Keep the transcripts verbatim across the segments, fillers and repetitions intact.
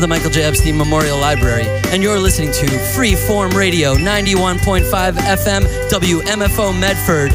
the Michael J. Epstein Memorial Library, and you're listening to Freeform Radio, ninety-one point five F M, W M F O Medford.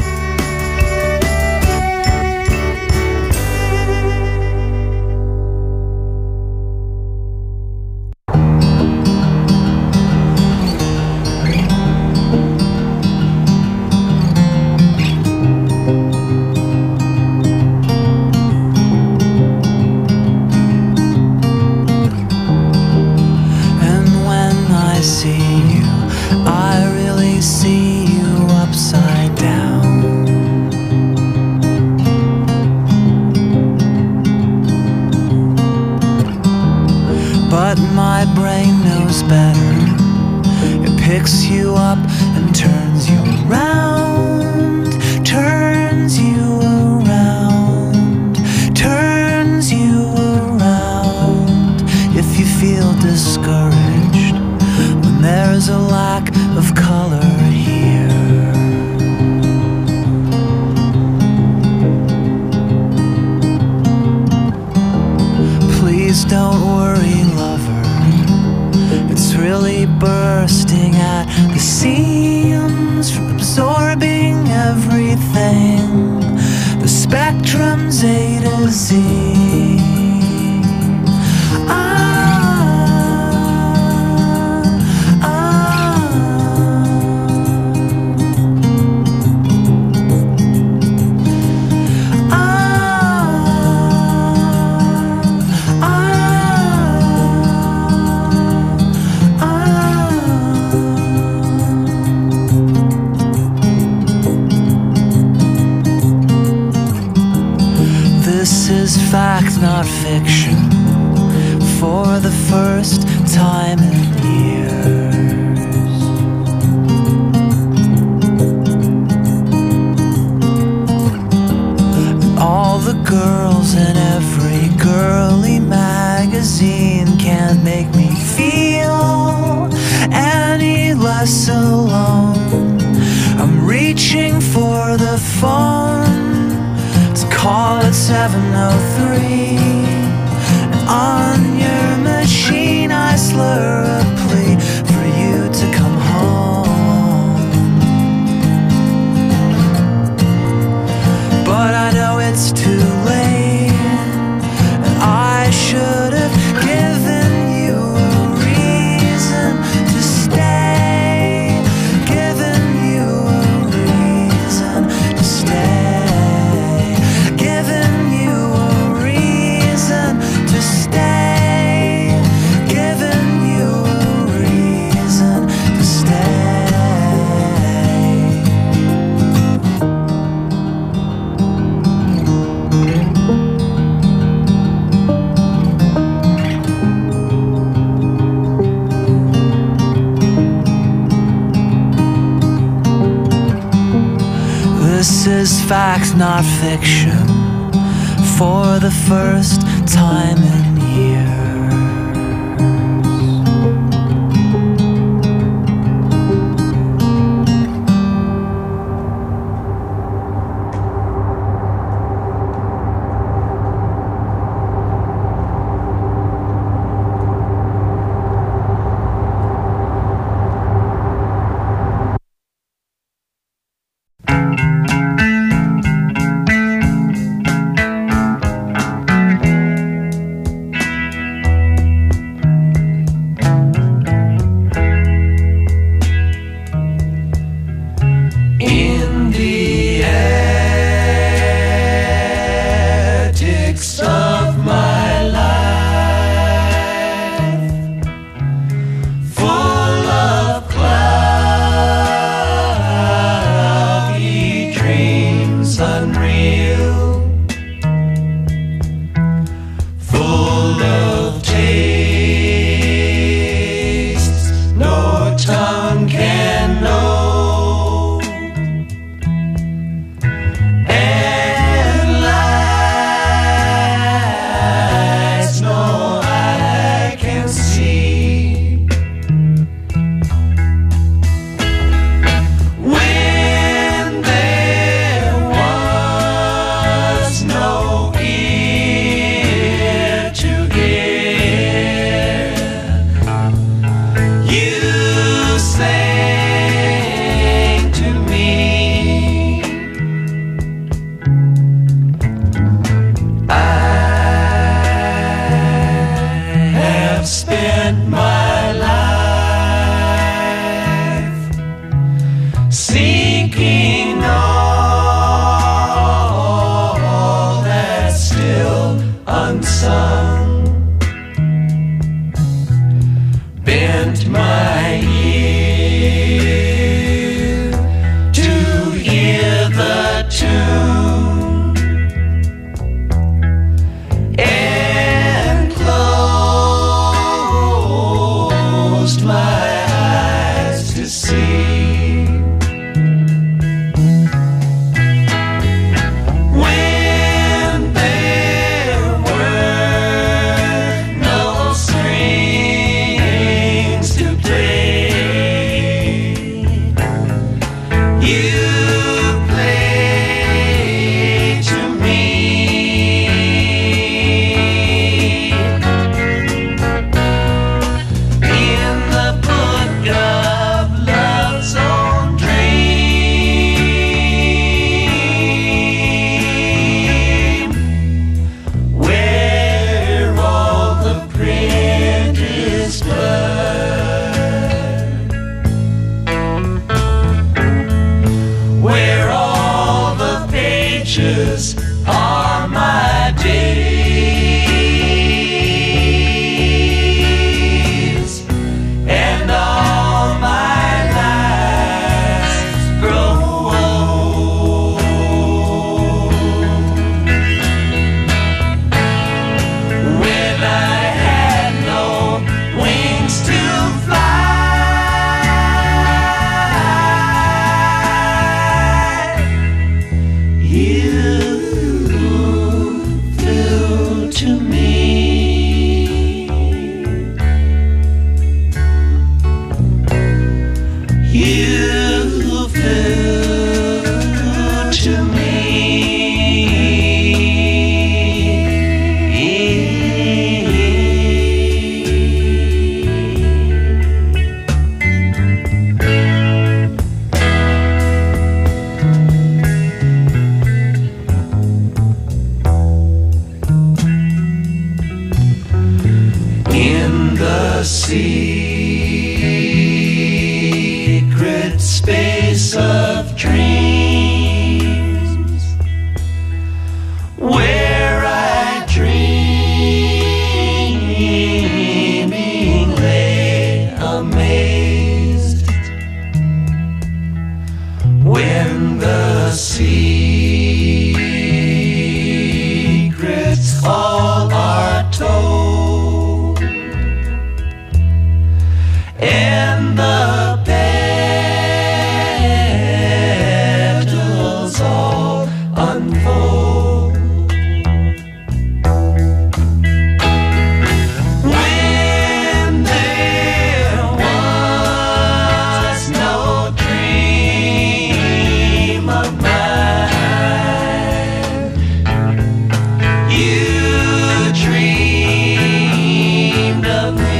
Fact, not fiction, for the first time in years. seeking all that's still unsung. Bent my ear to hear the tune and closed my eyes to see. Are my days, and all my lives grow old. When I had no wings to fly, you secret space of dreams, where I dreaming lay amazed, when the secrets all are told, and the petals all unfold. When there was no dream of mine, you dreamed of me.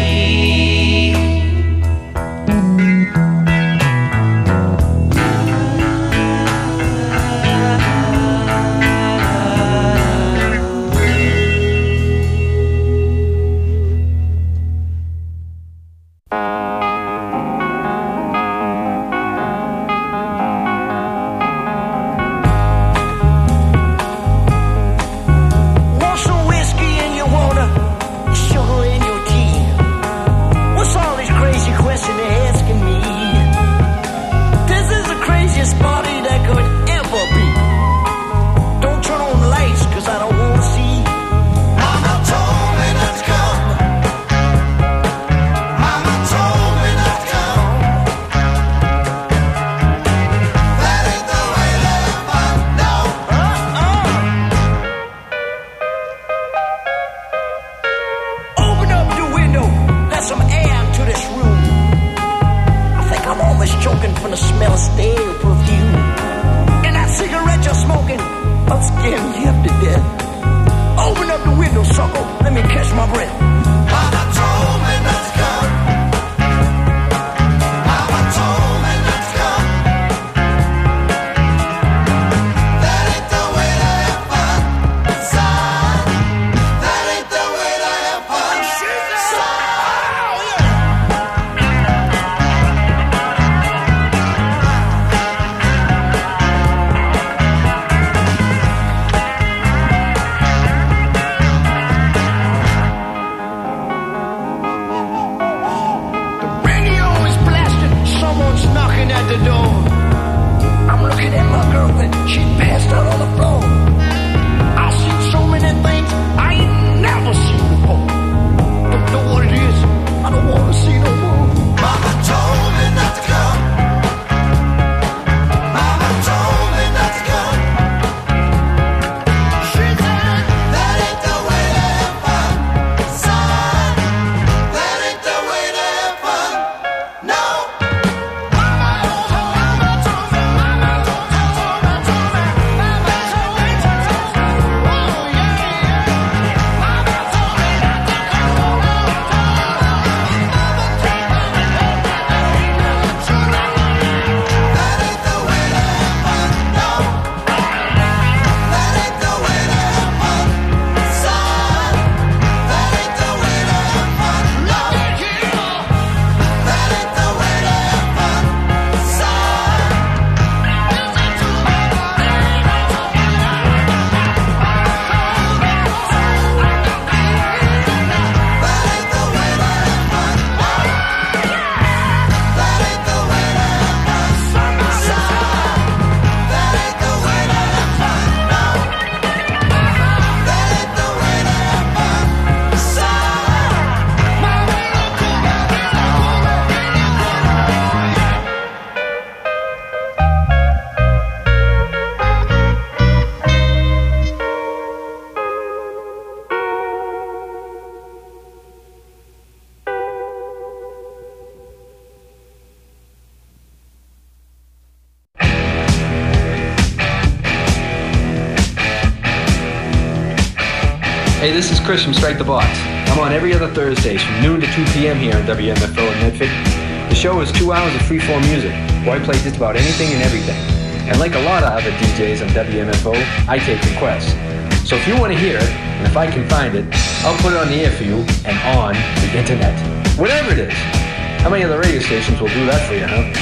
Hey, this is Chris from Strike the Box. I'm on every other Thursdays from noon to two p.m. here on W M F O in Medford. The show is two hours of freeform music, where I play just about anything and everything. And like a lot of other D Js on W M F O, I take requests. So if you want to hear it, and if I can find it, I'll put it on the air for you and on the internet. Whatever it is. How many other radio stations will do that for you, huh?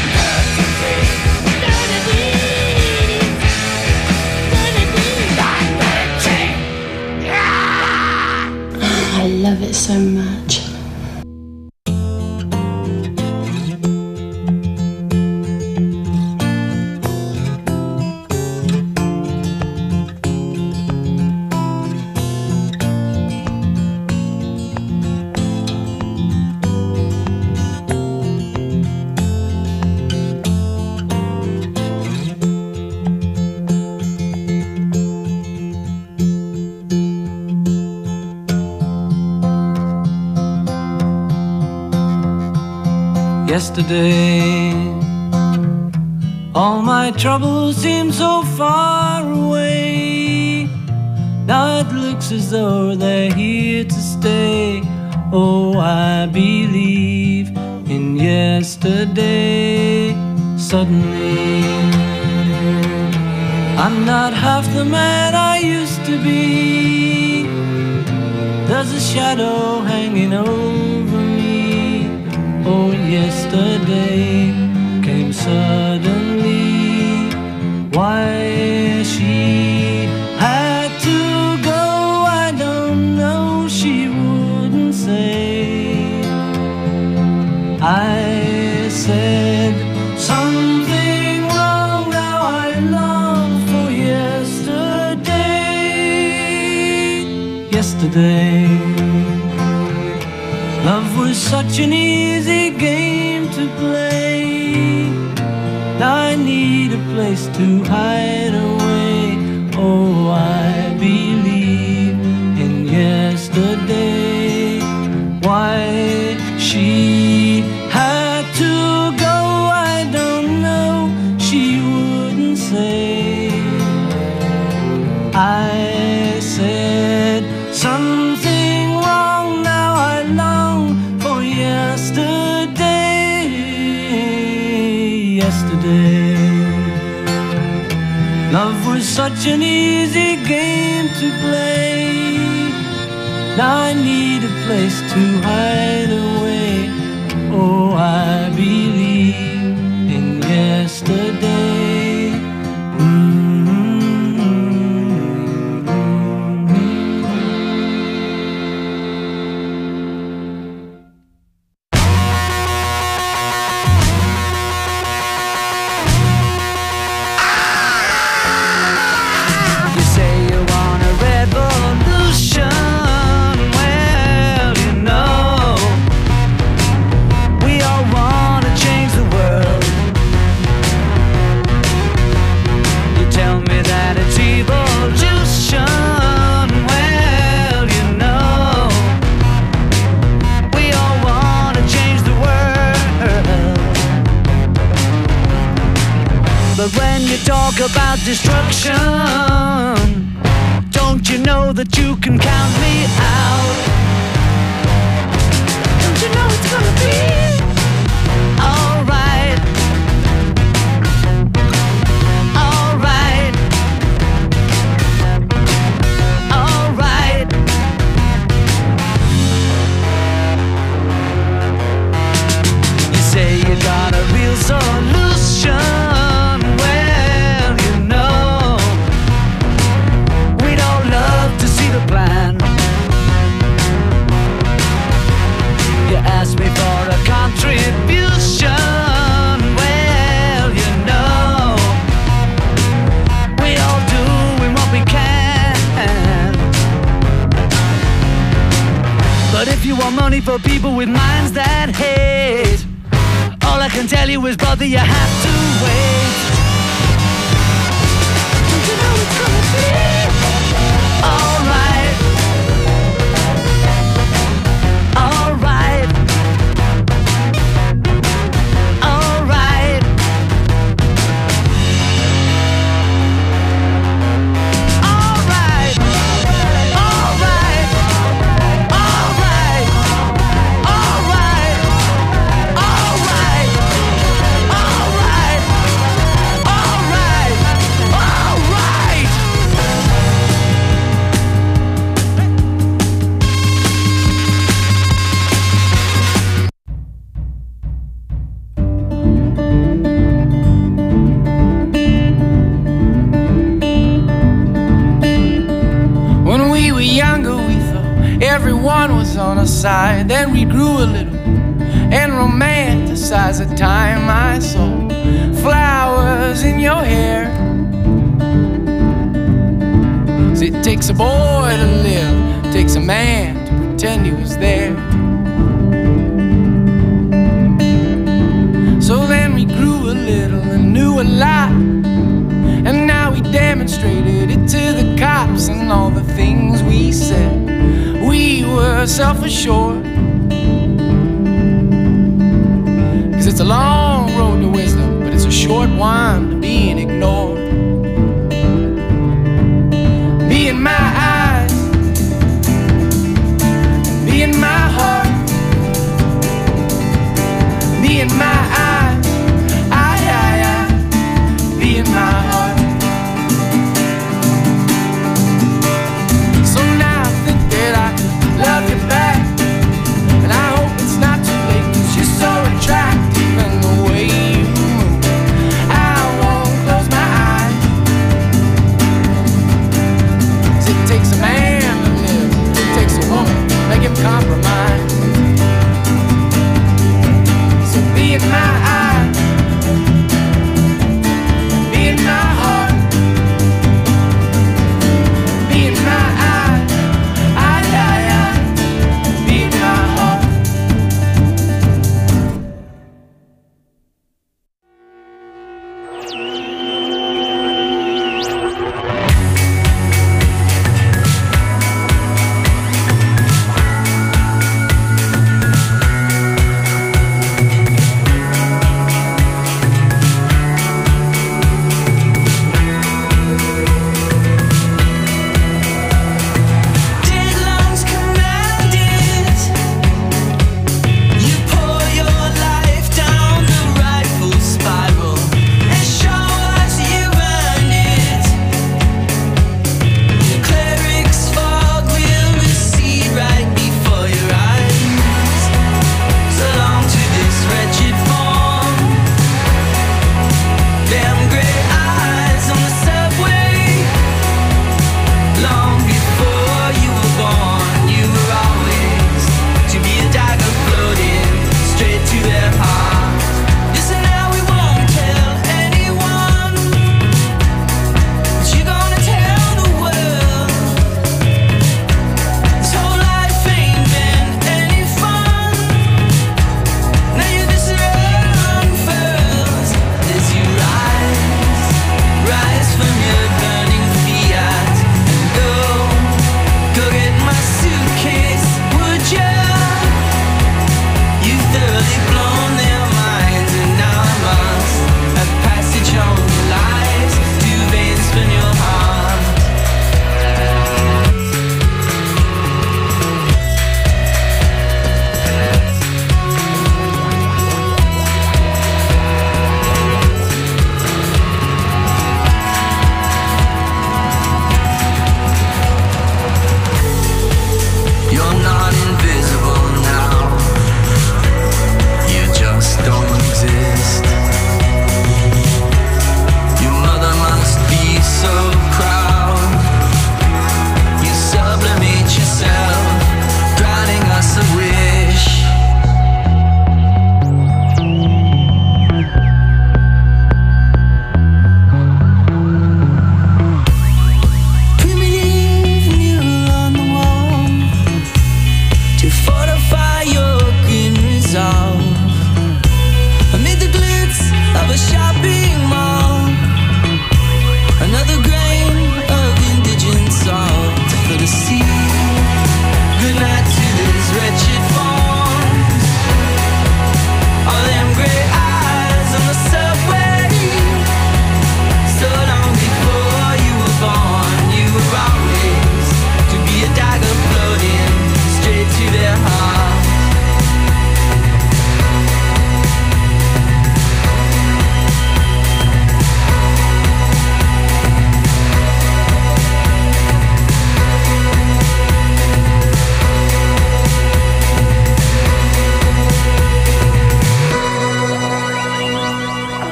I love it so much. Yesterday, all my troubles seem so far away. Now it looks as though they're here to stay. Oh, I believe in yesterday. Suddenly, I'm not half the man I used to be. There's a shadow hanging over me. Oh, yesterday came suddenly. Why she had to go, I don't know, she wouldn't say. I said something wrong, now I long for yesterday. Yesterday, love was such an easy game to play. Now I need a place to hide away. Oh, I believe in yesterday. Why she had to go, I don't know, she wouldn't say. I said something wrong, now I long for yesterday. Yesterday, love was such an easy game to play. Now I need a place to hide away. Oh, I believe in yesterday. Mm-hmm. You say you want a revolution. Well, you know, we all want to change the world. You tell me that it's evolution. Well, you know, we all want to change the world. But when you talk about destruction, don't you know that you can count me out? Don't you know it's gonna be alright? Alright. Alright. You say you got a real solution. Well, you know, we'd all love to see the plan. You asked me for a contribution. Well, you know, we all doing what we can. But if you want money for people with minds that hate, all I can tell you is, brother, you have to wait. Don't you know it's gonna be alright? Alright. Alright. Alright. Alright. on our side. Then we grew a little and romanticized the time I saw flowers in your hair. 'Cause it takes a boy to live, it takes a man to pretend he was there. So then we grew a little and knew a lot, and now we demonstrated it to the cops. And all the things we said, we were self-assured. 'Cause it's a long road to wisdom, but it's a short one to being ignored. Be in my eyes, be in my heart, be in my eyes, I, I, I, be in my heart. So now I think that I could love you back, and I hope it's not too late, 'cause you're so attractive and the way you move, I won't close my eyes. 'Cause it takes a man to live, it takes a woman to make him compromise. So be in my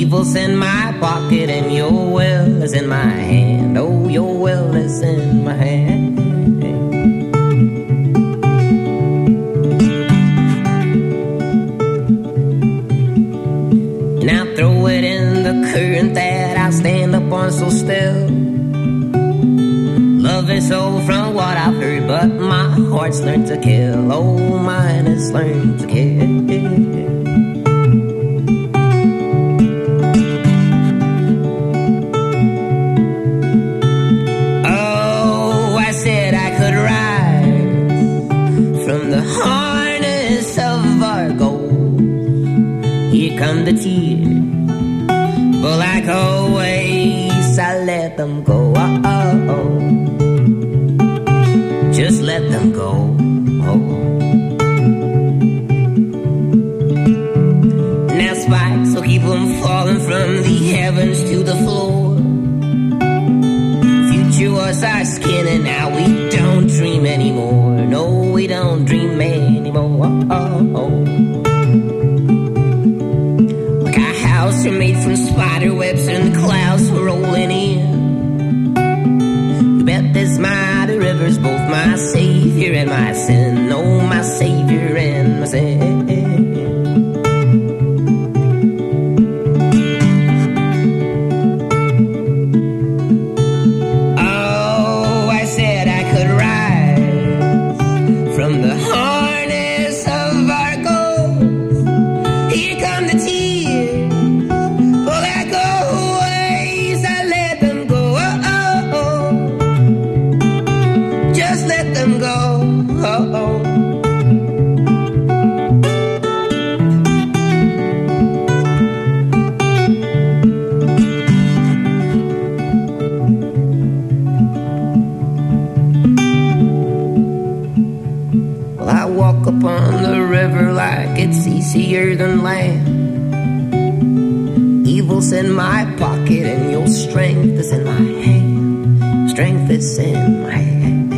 Evil's in my pocket and your will is in my hand. Oh, your will is in my hand. And I'll throw it in the current that I stand up on so still. Love is so from what I've heard, but my heart's learned to kill. Oh, mine has learned to kill. Come the tears, but like always, I let them go. Oh, oh, oh. Just let them go. Oh. Now spikes will keep them falling from the heavens to the floor. Future was our skin, and now we don't dream anymore. No, we don't dream anymore. Oh, oh, oh. Are made from spider webs and the clouds were rolling in. You bet this mighty river's both my savior and my sin. Oh, my savior and my sin. Oh, I said I could rise from the harness of our ghosts. Here come the tears. It's easier than land. Evil's in my pocket and your strength is in my hand. Strength is in my hand.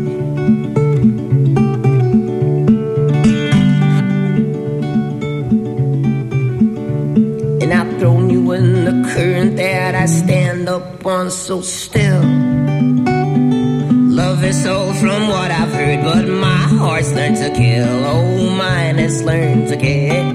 And I've thrown you in the current that I stand up on so still. Love is all from what I've heard, but my heart's learned to kill. Oh, mine has learned to kill.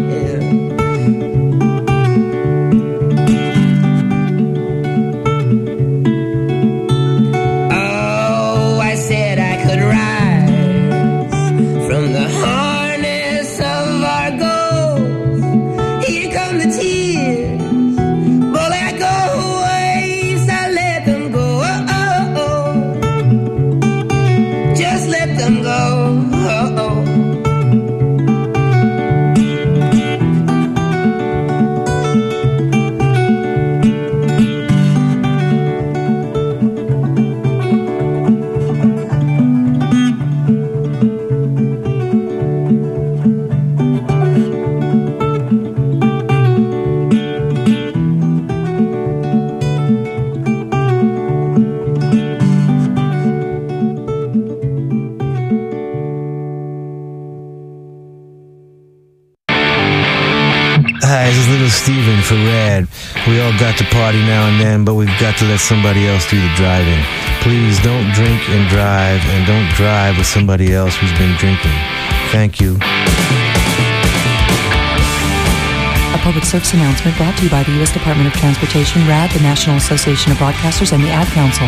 Oh, I said I could rise from the harness of our ghosts. Here come the tears, but like always, I let them go. Let them go. Oh, oh. Hi, this is Little Steven for Rad. We all got to party now and then, but we've got to let somebody else do the driving. Please don't drink and drive, and don't drive with somebody else who's been drinking. Thank you. A public service announcement brought to you by the U S Department of Transportation, RAD, the National Association of Broadcasters, and the Ad Council.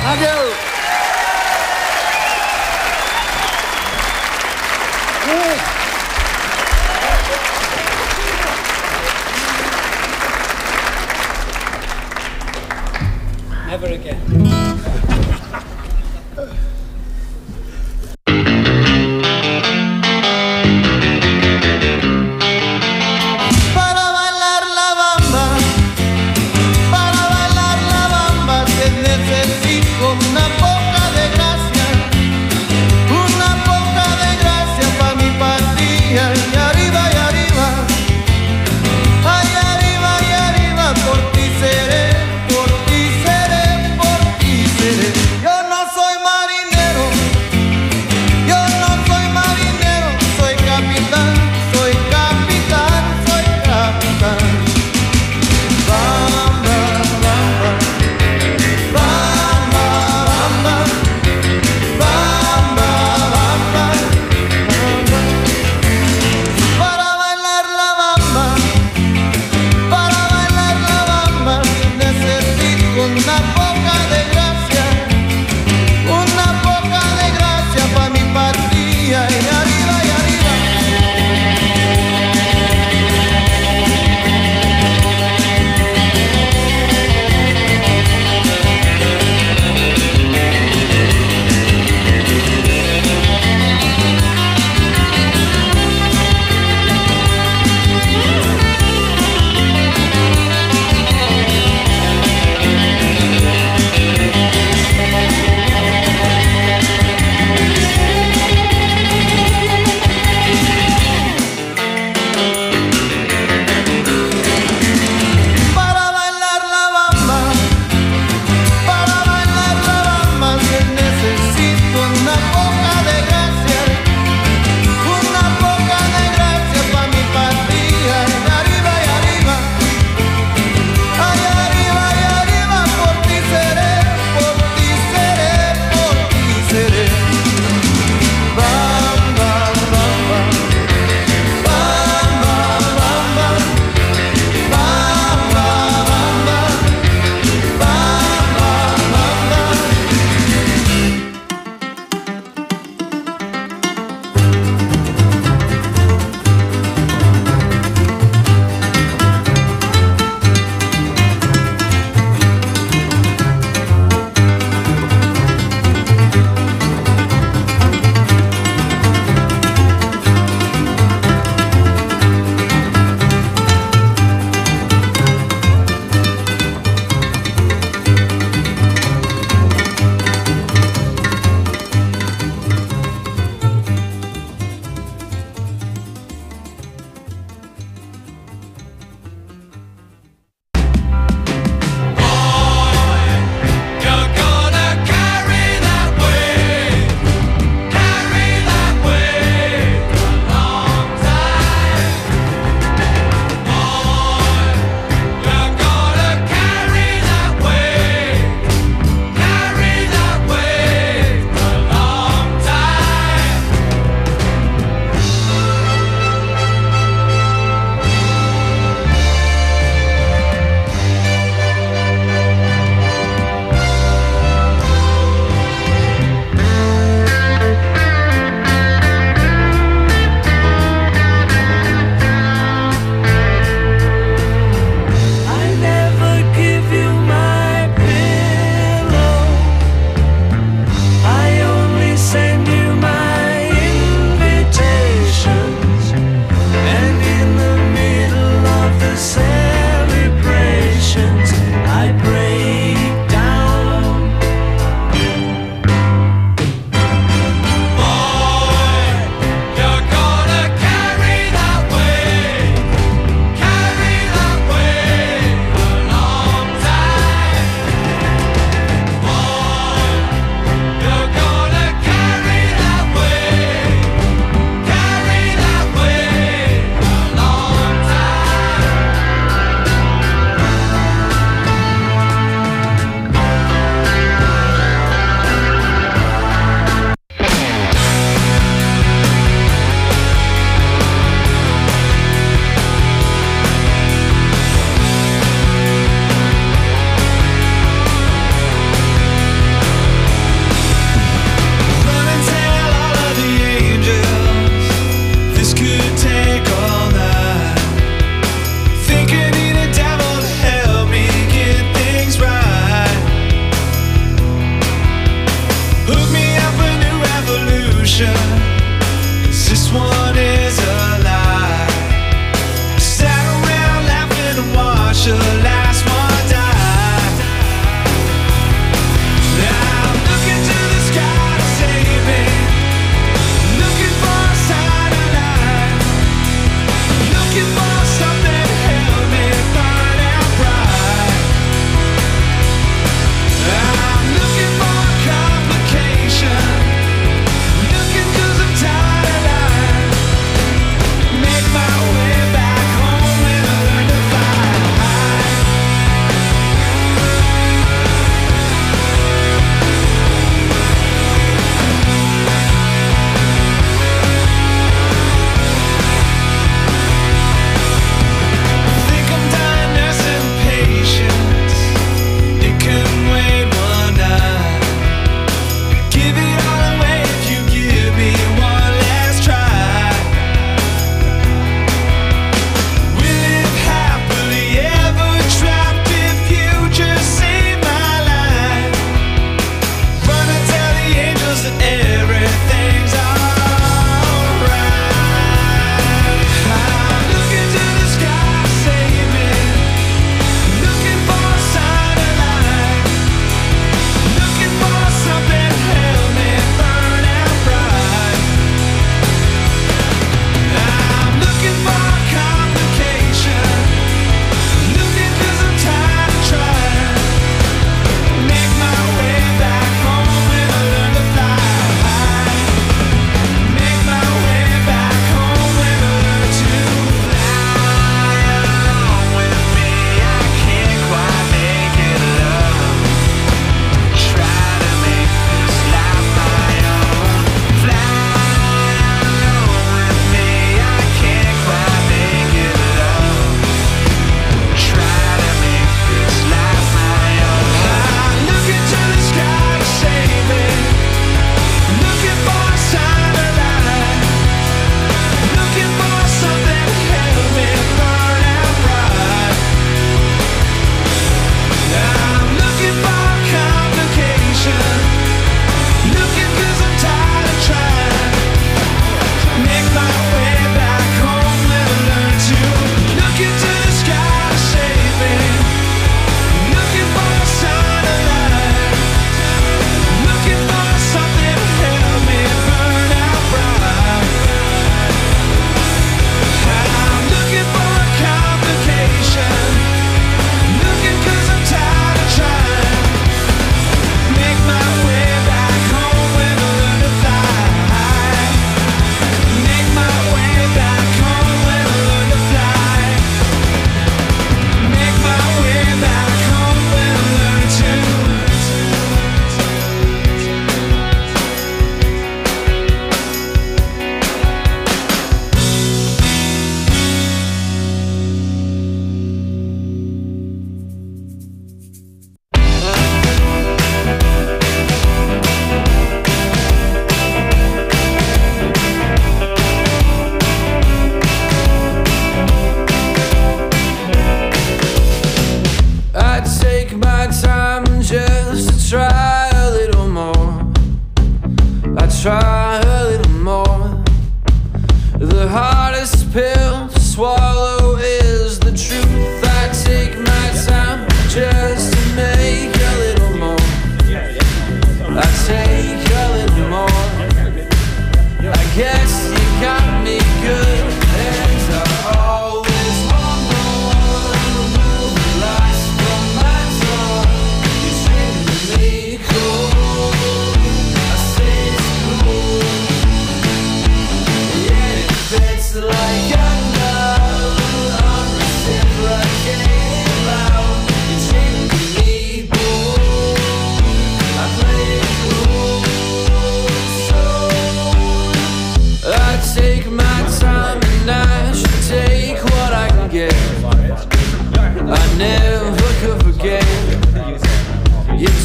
Adiós. Never again.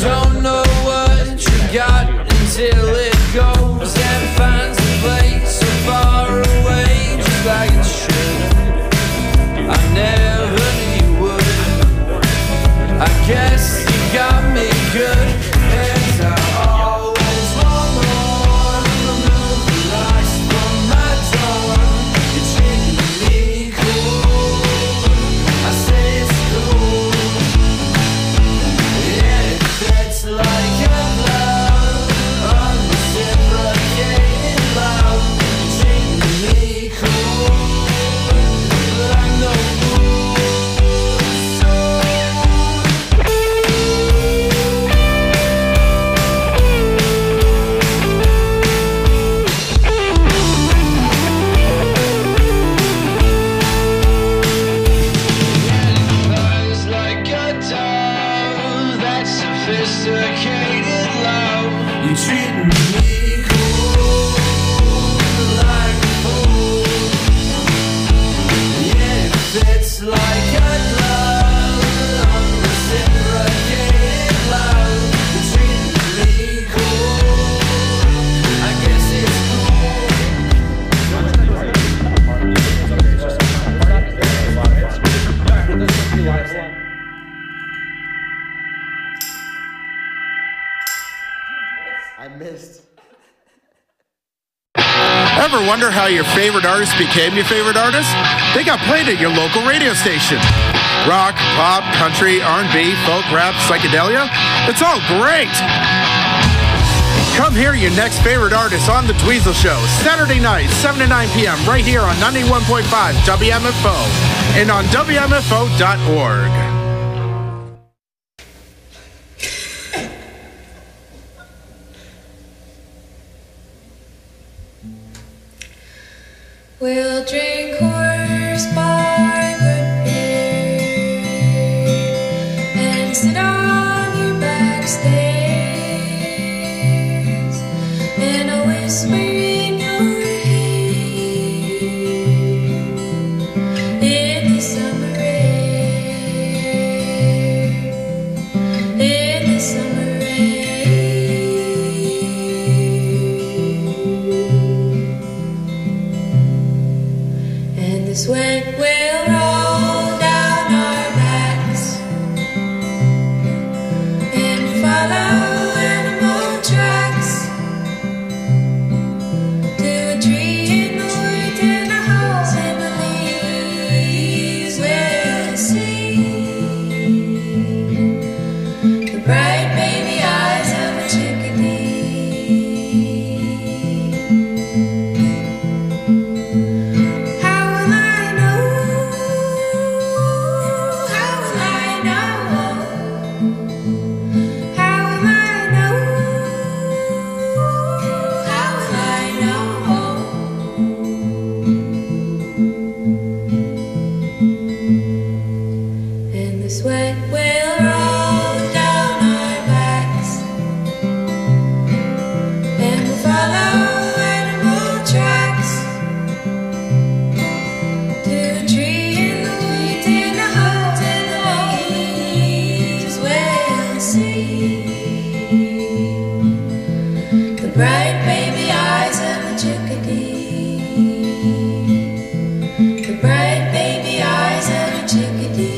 don't know what you got until it goes and finds a place so far away, just like it should. I never knew you would. I guess you got me good, and I always want more. Remove the lights from my door. You're treating me cool. I say it's cool. Yeah, it's like a glove, unreciprocated love. You're treating me cool, but I'm no fool. Buzz like a dove, that sophisticated love. You treating me cool, like a fool. Yeah, it fits like a glove, unreciprocated love. You treating me cool, I guess it's I missed. Ever wonder how your favorite artist became your favorite artist? They got played at your local radio station. Rock, pop, country, R and B, folk, rap, psychedelia. It's all great. Come hear your next favorite artist on The Dweezil Show, Saturday night, seven to nine p.m. right here on ninety-one point five W M F O and on W M F O dot org. We'll drink horse barber beer and sit on your back stairs, and I'll whisper in your ear in the summer air, in the summer air. And the sweat will roll down our backs, and we follow animal tracks to a tree in the woods and a house in the leaves. We'll see the bright baby eyes of a chickadee. How will I know? How will I know? How will I know? How will I know? And the sweat will roll down our backs, and we'll follow animal tracks to a tree in the woods and a house in the leaves. We'll see the bright baby eyes of a chickadee, the bright baby eyes of a chickadee.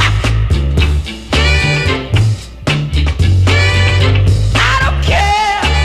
I don't care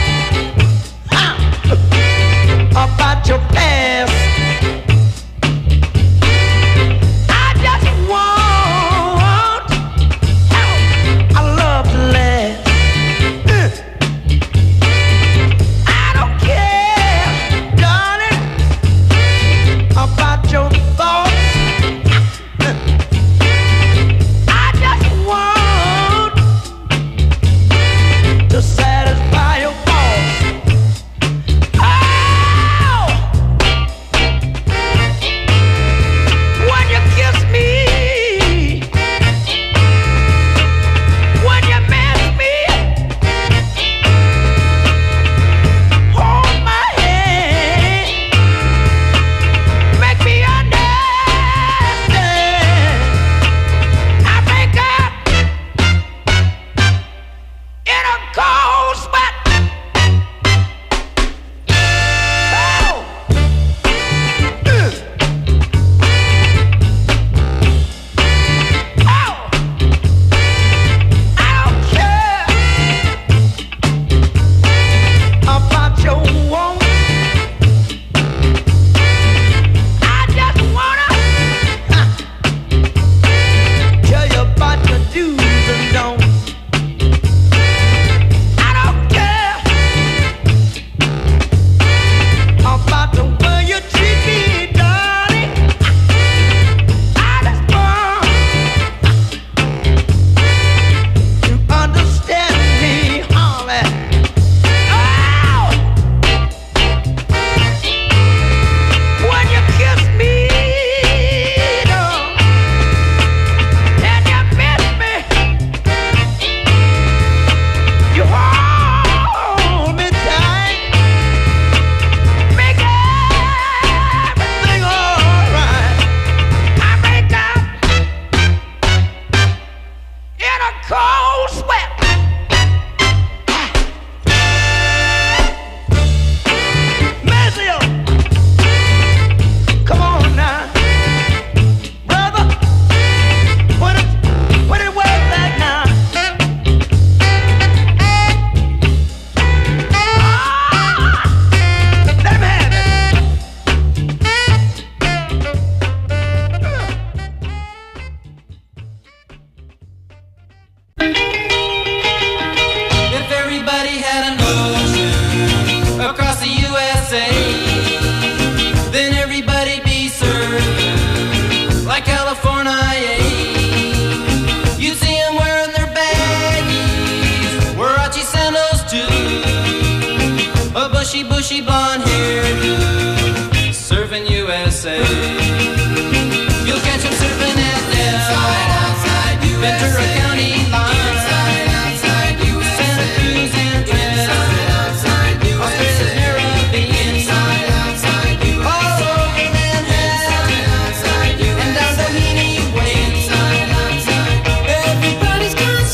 bushy, bushy blonde hairdo, surfing U S A. You'll catch him surfing at Del, Ventura County line, inside, outside, U S A. Santa Cruz and Trent, outside, U S A. Australia's Caribbean, inside, outside, U S A. All over Manhattan, inside, U S A. And down Doheny Way, inside, outside. Everybody's gone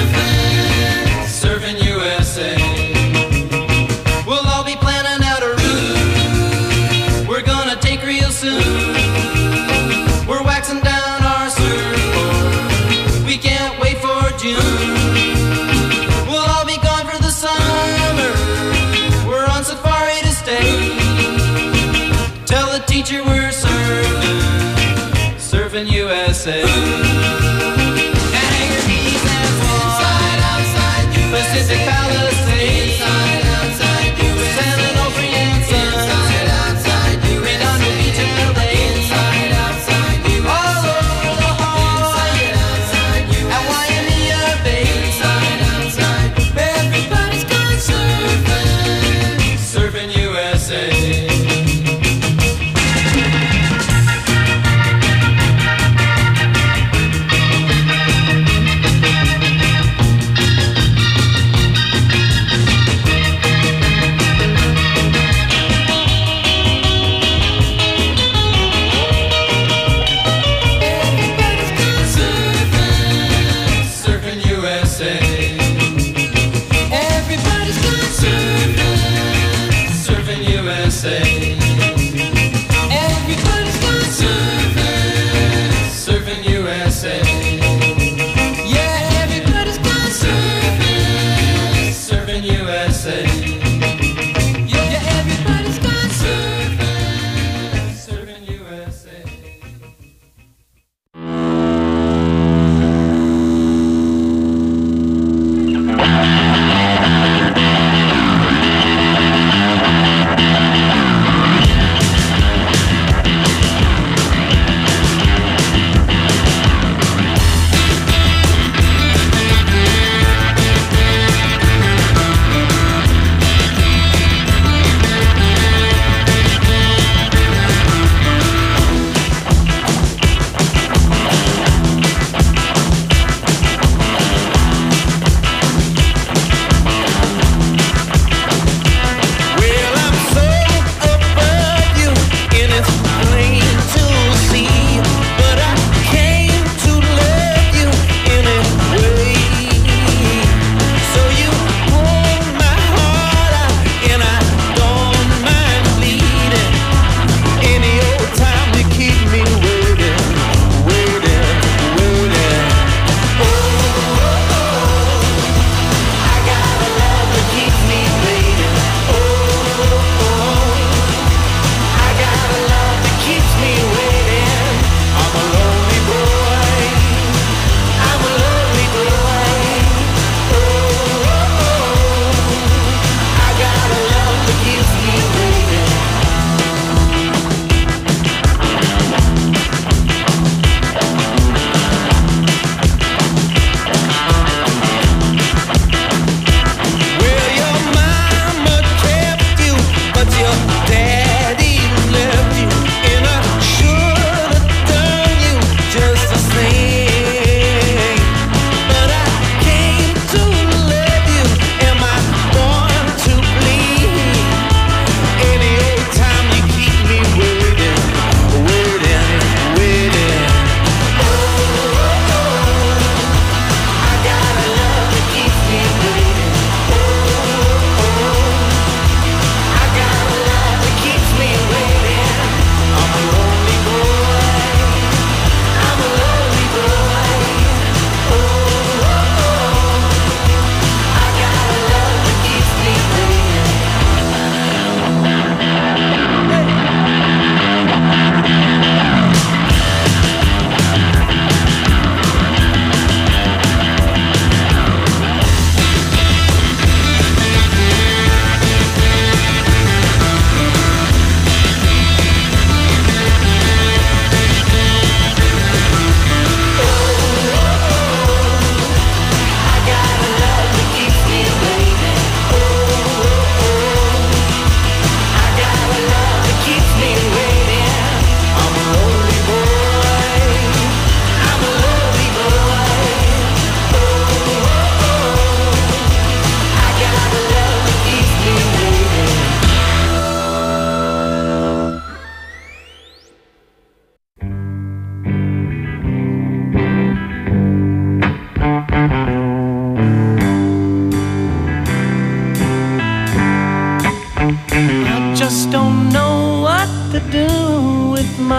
surfing, surfing U S A. We'll all be planning out a route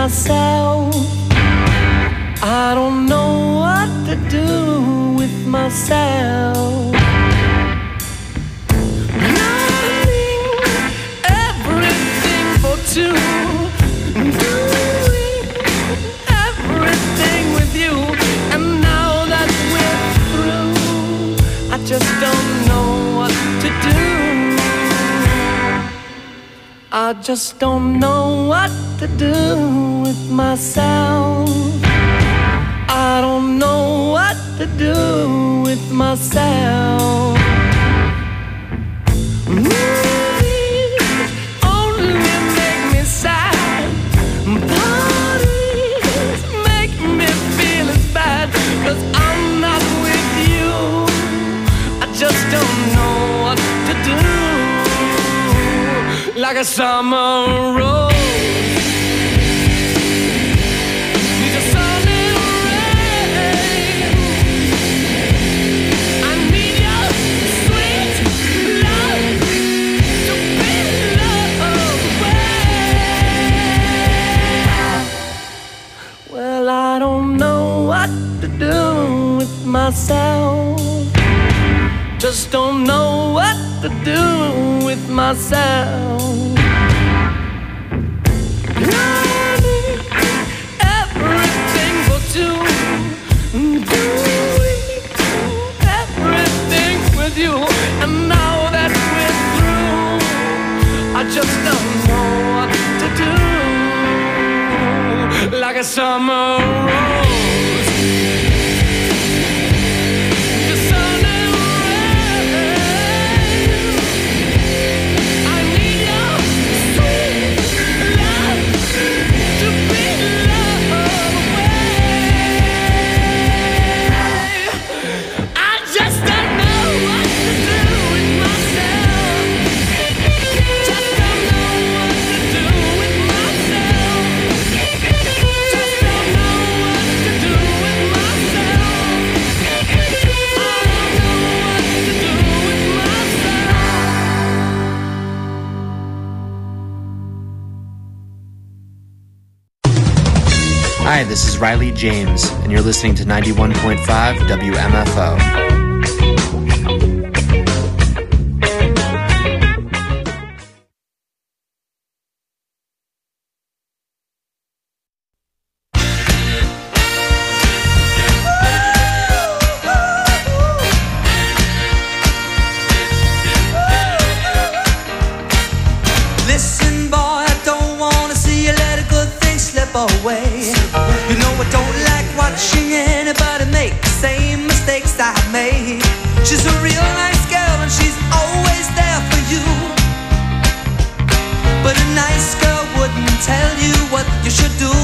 myself. I don't know what to do with myself. Learning everything for two, doing everything with you, and now that we're through, I just don't know what to do. I just don't know what to do with myself. I don't know what to do with myself. Movies only make me sad. Parties make me feel as bad, 'cause I'm not with you. I just don't know what to do. Like a summer rose. Do with myself. Just don't know what to do with myself. Learning everything for two, doing everything with you, and now that we're through, I just don't know what to do. Like a summer rose. Hi, this is Riley James, and you're listening to ninety-one point five W M F O. Listen, boy, I don't wanna see you let a good thing slip away. You know I don't like watching anybody make the same mistakes I made. She's a real nice girl and she's always there for you, but a nice girl wouldn't tell you what you should do.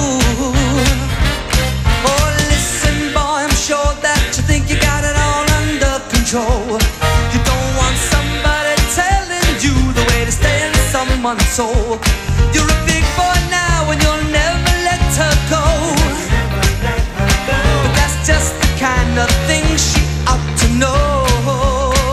Oh, listen, boy, I'm sure that you think you got it all under control. You don't want somebody telling you the way to stay in someone's soul. You're a big boy now and you'll never let her go.